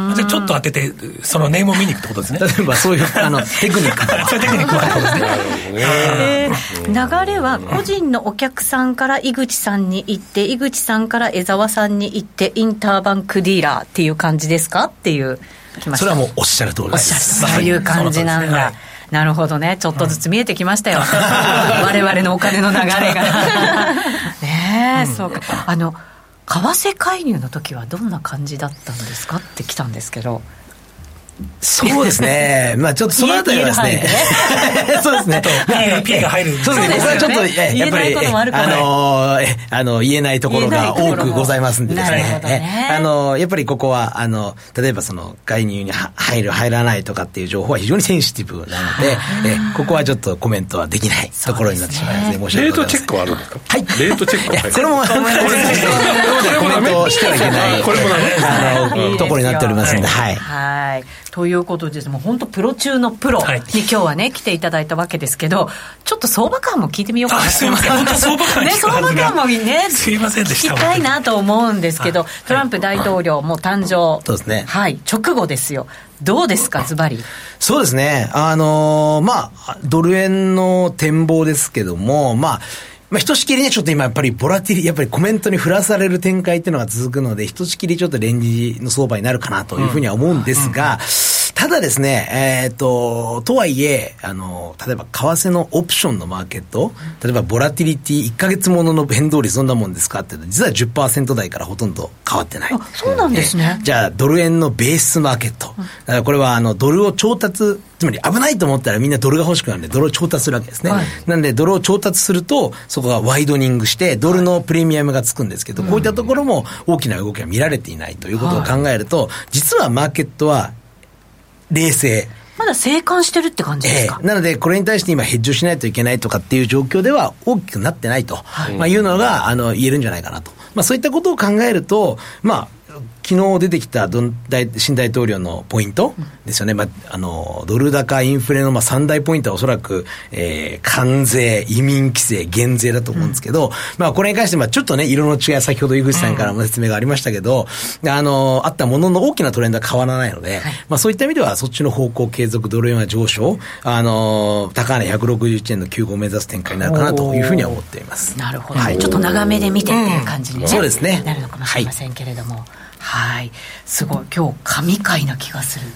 えー、じゃあちょっと当ててそのネームを見に行くってことですね。 例えばそういうあのテクニックそういうテクニックはですねえー、流れは個人のお客さんから井口さんに行って井口さんから江澤さんに行ってインターバンクディーラーっていう感じですかっていう来ました。 それはもうおっしゃる通りです。 そういう感じなんだ、はい、なるほどね、ちょっとずつ見えてきましたよ、うん、我々のお金の流れがねえ、うん、そうか。あの為替介入の時はどんな感じだったんですかって来たんですけど。 そうですね。まあちょっとそのあたりはですね。そうですね。 ピー が入る。 そうですね。ここはちょっとやっぱりあのあの言えないところが多くございますんでですね。あのやっぱりここはあの例えばその介入に入る入らないとかっていう情報は非常にセンシティブなので、えここはちょっとコメントはできないところになってしまいますね。申し訳ございません。 レートチェックはあるんですか。 はい。 レートチェックは。 それもコメントしてはいけない。 これもあのところになっておりますんで、はい。 はい。ということです。もう本当プロ中のプロに今日はね、来ていただいたわけですけど、ちょっと相場感も聞いてみようかな。 すいません、本当相場感ね、相場感もね、 すいませんでした。 聞きたいなと思うんですけど、トランプ大統領も誕生、 そうですね。 はい、直後ですよ。どうですか、ズバリ。 そうですね。あのー、まあドル円の展望ですけども、まあ。まあ、ひとしきりね、ちょっと今やっぱりボラティリ、やっぱりコメントに振らされる展開っていうのが続くので、ひとしきりちょっとレンジの相場になるかなというふうには思うんですが、うん、ただですね、えっと、とはいえ、あの、例えば為替のオプションのマーケット、例えばボラティリティいっかげつものの変動率どんなもんですかっていうと、実は じゅっパーセント 台からほとんど変わってない。 あ、そうなんですね。 じゃあ、ドル円のベースマーケット。だからこれはあの、ドルを調達、つまり危ないと思ったらみんなドルが欲しくなるんでドルを調達するわけですね、はい、なんでドルを調達するとそこがワイドニングしてドルのプレミアムがつくんですけど、はい、こういったところも大きな動きが見られていないということを考えると、はい、実はマーケットは冷静、 まだ静観してるって感じですか、 えー、なのでこれに対して今ヘッジをしないといけないとかっていう状況では大きくなってないと、はい、まあ、いうのがあの言えるんじゃないかなと、まあ、そういったことを考えると、まあ昨日出てきた新大統領のポイントですよね、まあ、あのドル高インフレのまあさん大ポイントはおそらく、えー、関税、移民規制、減税だと思うんですけど、うん、まあ、これに関してまあちょっとね色の違いは先ほど井口さんからも説明がありましたけど、うん、あのあったものの大きなトレンドは変わらないので、はい、まあ、そういった意味ではそっちの方向継続、ドル円は上昇、あの高値ひゃくろくじゅういちえんのきゅうじゅうごを目指す展開になるかなというふうには思っています。 なるほど、はい、ちょっと長めで見てっていう感じに、ね、うん、 そうですね、 なるのかもしれませんけれども、はいはい、すごい今日神回な気がする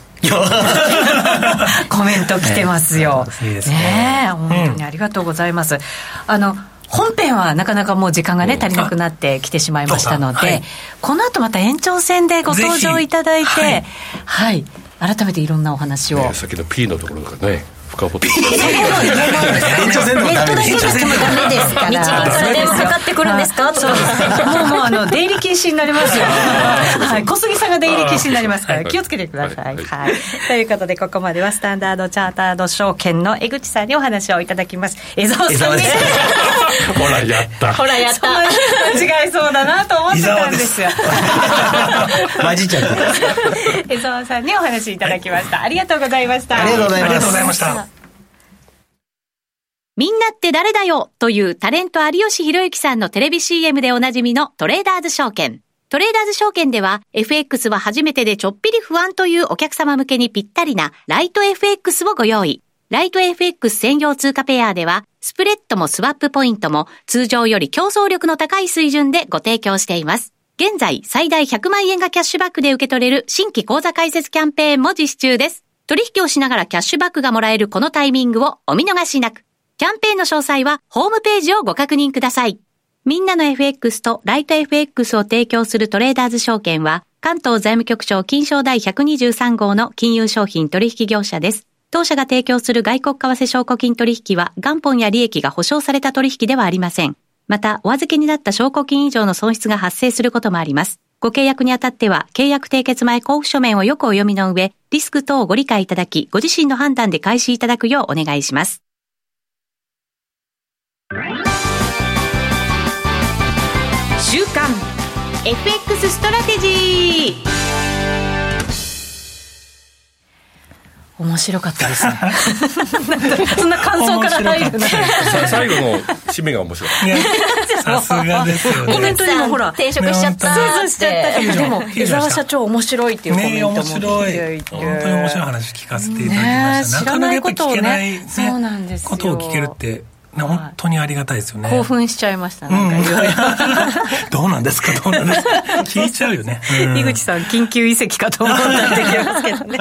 コメント来てますよ、 いいですね、 ねえ、本当にありがとうございます、うん、あの本編はなかなかもう時間がね足りなくなってきてしまいましたので、はい、この後また延長戦でご登場いただいて、はい、はい、改めていろんなお話を、 ね、さっきの P のところがね深掘って延長戦でもダメです。ネットだけでもダメですから。日銀から電話かかってくるんですかとか。もうもうあの出入り禁止になりますよ。はい、小杉さんが出入り禁止になりますから気をつけてください。はい。ということでここまではスタンダードチャータード証券の江口さんにお話をいただきます。江澤さんに。 ほらやった。 ほらやった。間違いそうだなと思ってたんですよ。 混じっちゃった。 江澤さんにお話いただきました。ありがとうございました。 ありがとうございます。 ありがとうございました。 みんなって誰だよというタレント有吉弘行さんのテレビ シーエム でおなじみのトレーダーズ証券。トレーダーズ証券では エフエックス は初めてでちょっぴり不安というお客様向けにぴったりなライト エフエックス をご用意。ライト エフエックス 専用通貨ペアではスプレッドもスワップポイントも通常より競争力の高い水準でご提供しています。現在最大ひゃくまんえんがキャッシュバックで受け取れる新規口座開設キャンペーンも実施中です。取引をしながらキャッシュバックがもらえるこのタイミングをお見逃しなく。キャンペーンの詳細はホームページをご確認ください。みんなの エフエックス とライト エフエックス を提供するトレーダーズ証券は関東財務局長金商第ひゃくにじゅうさん号の金融商品取引業者です。当社が提供する外国為替証拠金取引は元本や利益が保証された取引ではありません。また、お預けになった証拠金以上の損失が発生することもあります。ご契約にあたっては、契約締結前交付書面をよくお読みの上、リスク等をご理解いただき、ご自身の判断で開始いただくようお願いします。 週刊 エフエックス ストラテジー。面白かったですねそんな感想から入るな最後の締めが面白いさすがですよね。 コメントにもほら転職しちゃったそうしちゃったでも江澤社長面白いっていうコメントもね、面白い本当に面白い話聞かせていただきました、ね、なかなかやっぱり聞けない、ね、 そうなんですよことを聞けるって本当にありがたいですよね。 興奮しちゃいましたなんかいろいろどうなんですかどうなんですか聞いちゃうよね、 うん、井口さん緊急移籍かと思ったってきますけどね、はい、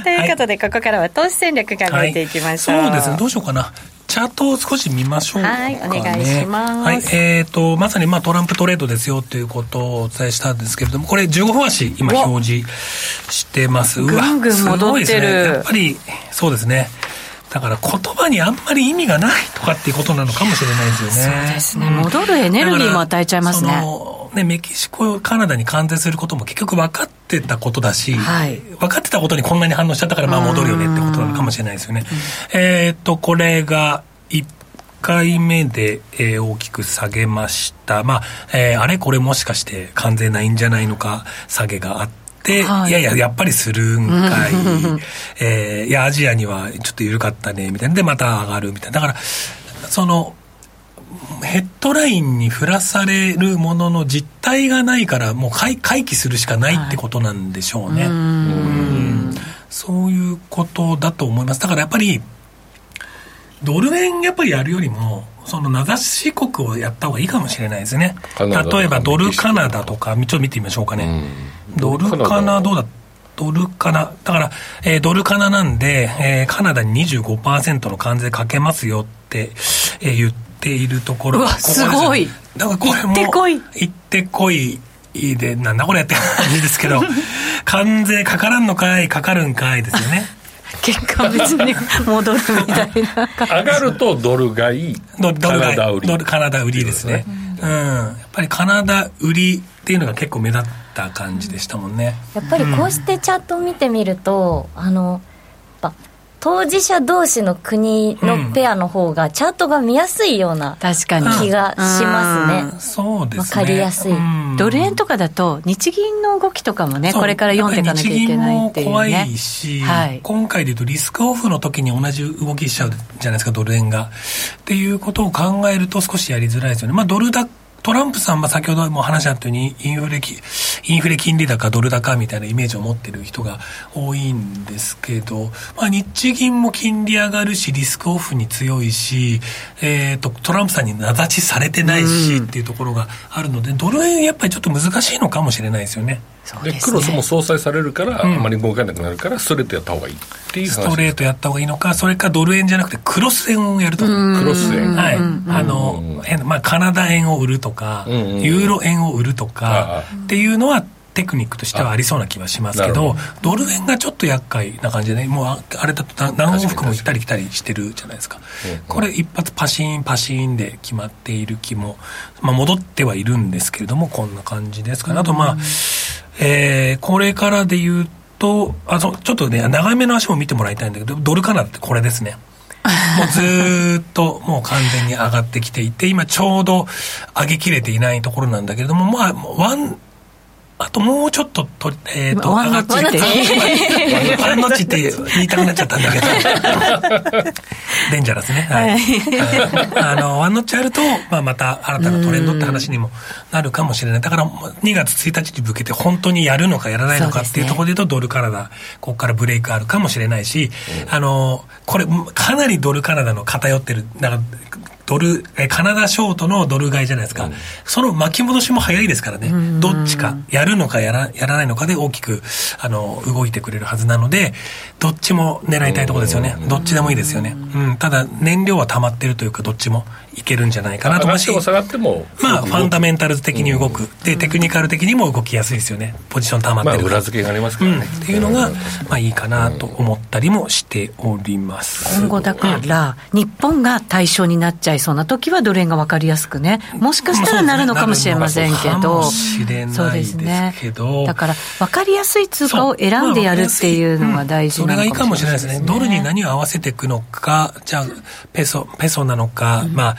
ということで、はい、ここからは投資戦略考えていきましょう、 はい、そうですねどうしようかなチャートを少し見ましょうかね。 はいお願いします、 はいえー、とまさにまあトランプトレードですよということをお伝えしたんですけれどもこれじゅうごふん足今表示してます。うわぐんぐん戻ってる、 ね、やっぱりそうですねだから言葉にあんまり意味がないとかっていうことなのかもしれないですよね。 そうですね、うん、戻るエネルギーも与えちゃいますね。 そのねメキシコカナダに関税することも結局分かってたことだし、はい、分かってたことにこんなに反応しちゃったからまあ戻るよねってことなのかもしれないですよね。えー、っとこれがいっかいめで、えー、大きく下げました。まあ、えー、あれこれもしかして関税ないんじゃないのか下げがあってはい、いやいややっぱりするんかい、えー、いやアジアにはちょっと緩かったねみたいなでまた上がるみたいなだからそのヘッドラインに振らされるものの実態がないからもう回帰するしかないってことなんでしょうね、はい、うんうんそういうことだと思います。だからやっぱりドル円やっぱりやるよりもその名指し国をやった方がいいかもしれないですね。例えばドルカナダとかちょっと見てみましょうかね、うん、ドルカナどうだドルカナだから、えー、ドルカナなんで、えー、カナダに にじゅうごパーセント の関税かけますよって、えー、言っているところうわすごいだからこれも行ってこい行ってこいでなんだこれやって感じですけど関税かからんのかいかかるんかいですよね結果別に戻るみたいな上がるとドル買いドルカナダ売りドルカナダ売りですね、うん、やっぱりカナダ売りっていうのが結構目立った感じでしたもんね。 やっぱりこうしてチャートを見てみると、うん、あのやっぱ当事者同士の国のペアの方がチャートが見やすいような気がしますね、 うん、そうですね分かりやすい、うん、 ドル円とかだと日銀の動きとかもねこれから読んでいかなきゃいけないっていうね。日銀も怖いし、はい、今回でいうとリスクオフの時に同じ動きしちゃうじゃないですかドル円がっていうことを考えると少しやりづらいですよね。まあドル高トランプさんは先ほども話しあったようにインフレ、インフレ金利高ドル高みたいなイメージを持っている人が多いんですけど、まあ、日銀も金利上がるしリスクオフに強いし、えー、とトランプさんに名指しされてないしっていうところがあるのでドル円やっぱりちょっと難しいのかもしれないですよね。 そうですね。でクロスも相殺されるから、うん、あまり動かなくなるからストレートやった方がいいっていう話。 ストレートやった方がいいのかそれかドル円じゃなくてクロス円をやるとクロス円はいあのまあ、カナダ円を売るとか、うんうん、ユーロ円を売るとかっていうのはテクニックとしてはありそうな気はしますけどドル円がちょっと厄介な感じでねもうあれだと何往復も行ったり来たりしてるじゃないですか、うんうん、これ一発パシーンパシーンで決まっている気も、まあ、戻ってはいるんですけれどもこんな感じですかね。あとまあ、えー、これからで言うとあそうちょっとね長めの足も見てもらいたいんだけどドルカナダってこれですねもうずっともう完全に上がってきていて今ちょうど上げきれていないところなんだけれどもまあワンあともうちょっとと、えー、と上がっていてワンノッチって言いたくなっちゃったんだけどデンジャラスね、はい、あのワンノッチあると、まあ、また新たなトレンドって話にもなるかもしれない。だからにがつついたちに向けて本当にやるのかやらないのかっていうところで言うとドルカナダここからブレイクあるかもしれないし、うん、あのこれかなりドルカナダの偏ってるなんかドルえカナダショートのドル買いじゃないですか、うん、その巻き戻しも早いですからね、うん、どっちかやるのかやら、やらないのかで大きくあの動いてくれるはずなのでどっちも狙いたいところですよね、うん、どっちでもいいですよね、うん、ただ燃料は溜まってるというかどっちもいけるんじゃないかなと思うし、 上がっても下がってもまあファンダメンタルズ的に動く、うん、でテクニカル的にも動きやすいですよねポジション溜まってる、 まあ、裏付けがありますからね、 うん、っていうのが、まあ、いいかなと思ったりもしております。 今後だから日本が対象になっちゃいそうな時はドル円が分かりやすくねもしかしたらなるのかもしれませんけどそうですねだから分かりやすい通貨を選んでやるっていうのが大事なのかもしれないですね、 それがいいかもしれないですね。ドルに何を合わせていくのかじゃあペソペソなのか、うん、まあ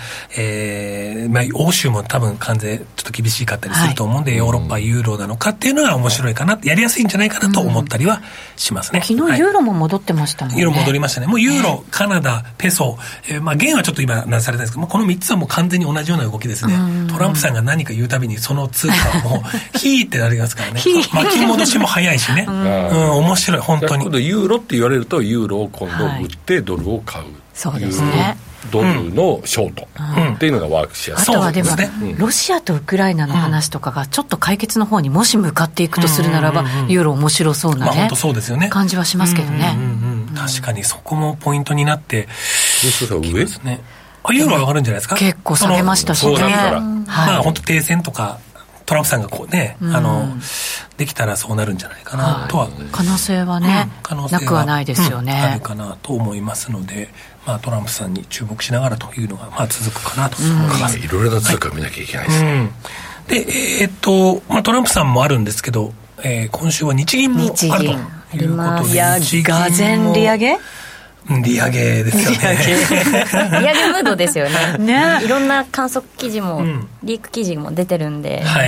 えーまあ、欧州も多分関税ちょっと厳しかったりすると思うんで、はい、ヨーロッパユーロなのかっていうのは面白いかな、やりやすいんじゃないかなと思ったりはしますね、 うん、昨日ユーロも戻ってましたもんね、 ユーロ戻りましたね。もうユーロ、カナダ、ペソ、えー、まあ元はちょっと今なされたんですけど、このみっつはもう完全に同じような動きですね。トランプさんが何か言うたびにその通貨はもうヒーってなりますからね。巻き戻しも早いしね、うん、うん、面白い本当に。 今度ユーロって言われるとユーロを今度売ってドルを買う、はい、 そうですね、 ドルのショートっていうのがワークしやすい、 うん、あとはでも、ね、ロシアとウクライナの話とかがちょっと解決の方にもし向かっていくとするならば、うんうんうんうん、ユーロ面白そうな、ね、まあ、 本当そうですよね、 感じはしますけどね、 うんうんうん、確かにそこもポイントになって上ですね。あ、ユーロは上がるんじゃないですか。 結構下げましたしね、 まあ本当停戦とかトランプさんがこうね、うん、あのできたらそうなるんじゃないかなとは、はい、 可能性はね、うん、可能性はなくはないですよね、 うん、あるかなと思いますので、まあ、トランプさんに注目しながらというのがまあ続くかなと思います、 うん、いろいろな通貨を見なきゃいけないですね、はい、うん、 で、えー、っと、まあ、トランプさんもあるんですけど、えー、今週は日銀もあるということで、 いや、がぜん利上げ利上げですよね。 利上げムードですよね。ね、いろんな観測記事も、うん、リーク記事も出てるんで。 はい、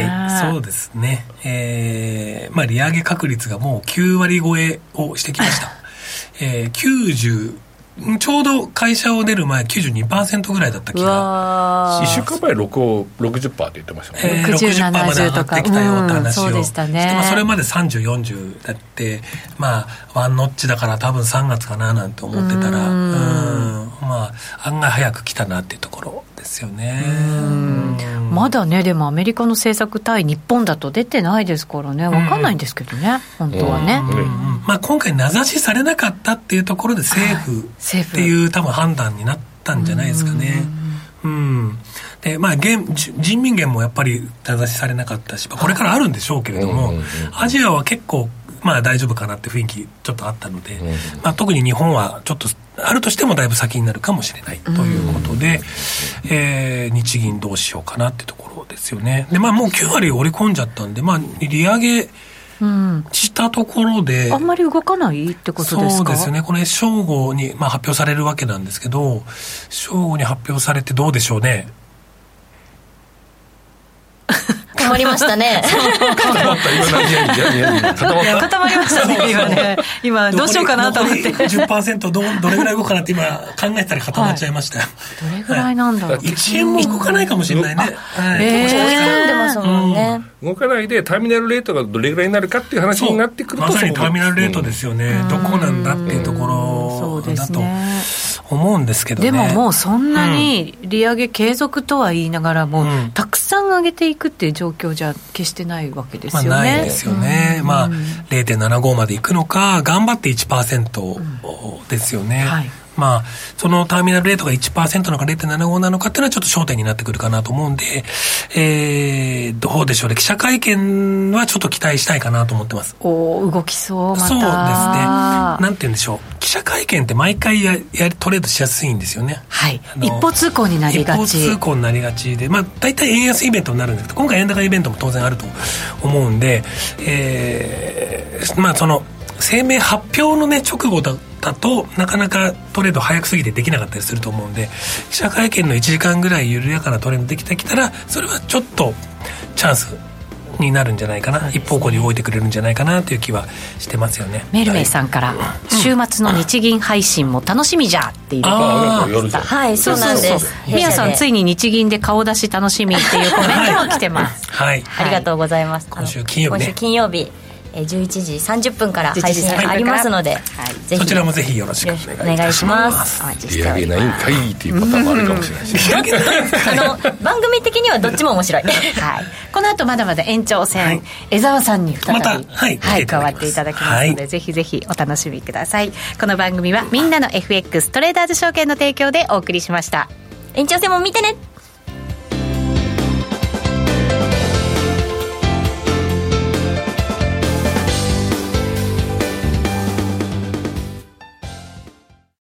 そうですね。えー、まあ利上げ確率がもうきゅうわり超えをしてきました。えー、きゅうじゅうちょうど会社を出る前 きゅうじゅうにパーセント ぐらいだった気が。 いっしゅうかんまえろくじゅっパーセント って言ってましたもんね、 えー、ろくじゅっパーセント まで上がってきたよって話を、うん、 そうでしたね。 まあ、それまでさんじゅう、よんじゅうだって、まあワンノッチだから多分さんがつかななんて思ってたら、うん、うんまあ案外早く来たなっていうところですよね。 うんまだね、でもアメリカの政策対日本だと出てないですからね、分かんないんですけどね、うん、本当はね、うんうん、 まあ、今回名指しされなかったっていうところで政府っていう多分判断になったんじゃないですかね。うん、うん、でまあ、人民元もやっぱり名指しされなかったし、これからあるんでしょうけれども、アジアは結構まあ大丈夫かなって雰囲気ちょっとあったので、うん、まあ、特に日本はちょっとあるとしてもだいぶ先になるかもしれないということで、うん、えー、日銀どうしようかなってところですよね。でまあもうきゅうわり織り込んじゃったんで、まあ利上げしたところで、 うん、あんまり動かないってことですか。 そうですね。これ正午に、まあ、発表されるわけなんですけど、正午に発表されてどうでしょうね。 固まりましたね。 固まった固まりましたね今ね。今どうしようかなと思って。 じゅっパーセント どどれぐらい動くかなって今考えたら固まっちゃいましたよ。 はい、どれぐらいなんだろう。 いちえんも動かないかもしれないね。 はい。えー、でますもんね、 うん。動かないでターミナルレートがどれぐらいになるかっていう話になってくると、 まさにターミナルレートですよね。うん、どこなんだっていうところだと思うんですけどね。 でももうそんなに利上げ継続とは言いながらも、うん、たくさん上げていくっていう状況じゃ決してないわけですよね。 まあ、ないですよね。うん、まあ れいてんななご までいくのか頑張って いちパーセント ですよね。うん、はい。まあ、そのターミナルレートが いちパーセント なのか れいてんななご なのかっていうのはちょっと焦点になってくるかなと思うんで、えー、どうでしょうね。記者会見はちょっと期待したいかなと思ってます。 お動きそう、また。 そうですね。なんて言うんでしょう。記者会見って毎回ややトレードしやすいんですよね。 はい。一方通行になりがち。 一方通行になりがちで、まあ大体円安イベントになるんですけど、今回円高イベントも当然あると思うんで、えー、まあその声明発表のね直後だだとなかなかトレード早くすぎてできなかったりすると思うんで、記者会見のいちじかんぐらい緩やかなトレンドできてきたらそれはちょっとチャンスになるんじゃないかな、ね、一方向に動いてくれるんじゃないかなという気はしてますよね。 メルメイさんから、はい、週末の日銀配信も楽しみじゃっていう、 あはい、そうなんです。 みやさんついに日銀で顔出し楽しみっていうコメントも来てます。 はい、 ありがとうございます。 今週金曜日ね。 今週金曜日じゅういちじさんじゅっぷんから配信ありますので、はい、 ぜひそちらもぜひよろしくお願いします。 利上げないんかいっていうパターンもあるかもしれないし、 あの番組的にはどっちも面白い、はい、 この後まだまだ延長戦、はい、江澤さんに再び、また、はいはい、加わっていただきますので、はい、ぜひぜひお楽しみください。この番組はみんなの エフエックス トレーダーズ証券の提供でお送りしました。 延長戦も見てね。